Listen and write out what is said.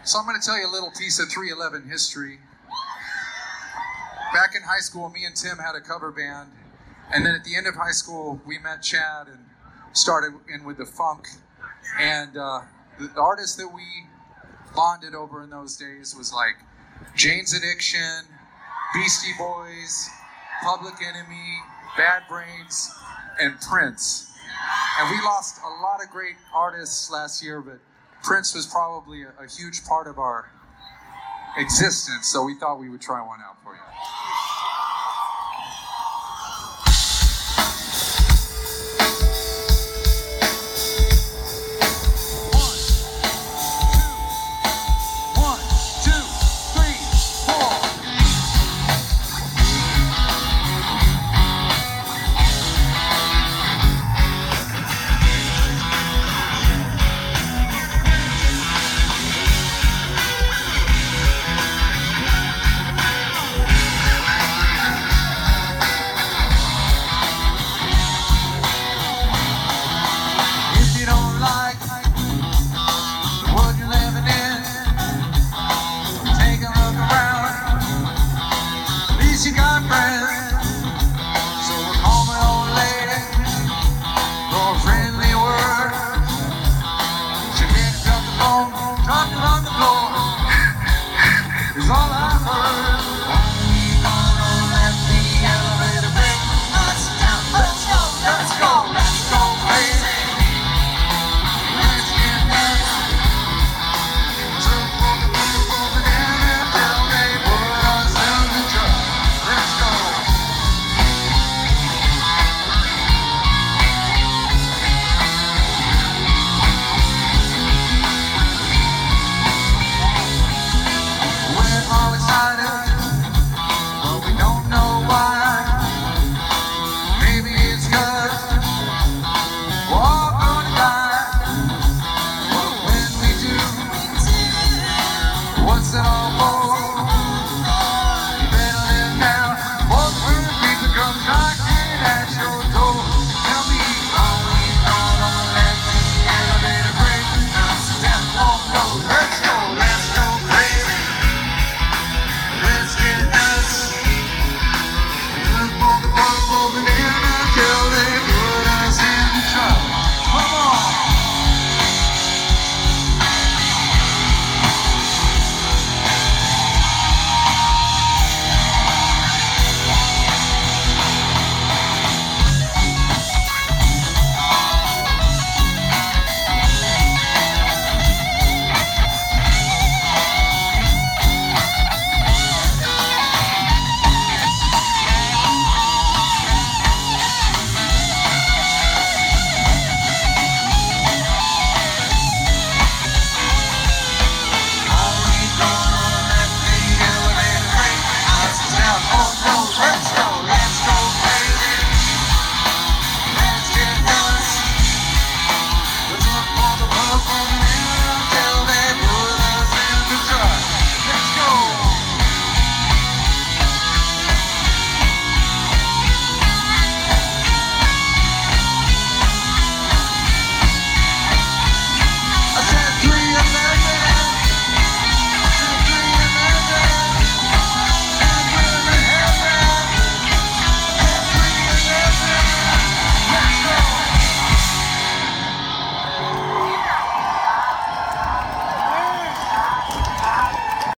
So I'm going to tell you a little piece of 311 history. Back in high school, me and Tim had a cover band. And then at the end of high school, we met Chad and started in with the funk. And the artists that we bonded over in those days was like Jane's Addiction, Beastie Boys, Public Enemy, Bad Brains, and Prince. And we lost a lot of great artists last year, but Prince was probably a huge part of our existence, so we thought we would try one out for you.